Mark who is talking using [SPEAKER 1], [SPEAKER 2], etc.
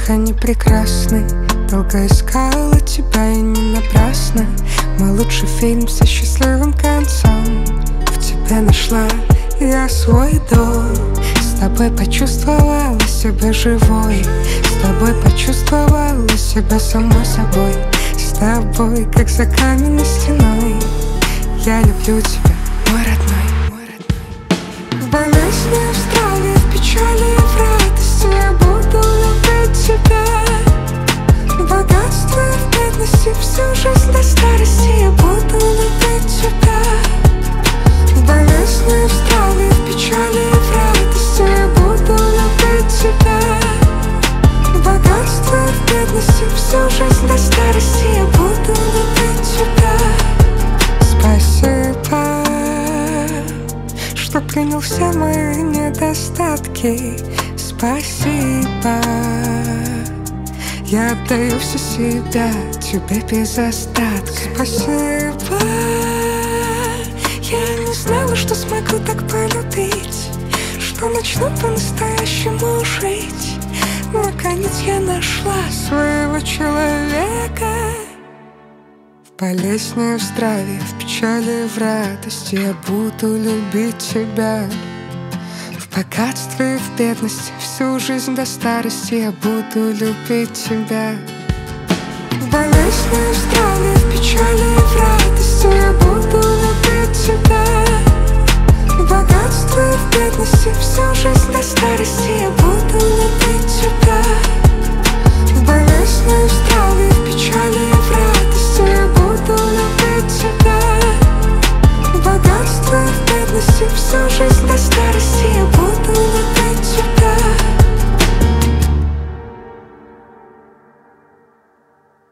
[SPEAKER 1] всех они прекрасны. Долго искала тебя и не напрасно. Мой лучший фильм со счастливым концом. В тебе нашла я свой дом. С тобой почувствовала себя живой. С тобой почувствовала себя самой собой. С тобой, как за каменной стеной. Я люблю тебя, мой родной. В болезни, в страве, в печали и в радости я буду любить тебя. В богатстве, в бедности, всю жизнь до старости я буду любить тебя. В болезни, в страве, в печали и в радости я буду любить тебя. В богатстве, в бедности, всю жизнь до старости я буду любить тебя. Спасибо, что принял все мои недостатки. Спасибо, я отдаю все себя тебе без остатка. Спасибо, я не знала, что смогу так полюбить, что начну по-настоящему жить. Наконец я нашла своего человека. В болезни, в здравии, в печали, в радости я буду любить тебя. В богатстве и в бедности, всю жизнь до старости я буду любить тебя. В болезни, в здравии, в печали и в радости я буду любить тебя. В богатстве и в бедности, всю жизнь до старости я буду любить тебя.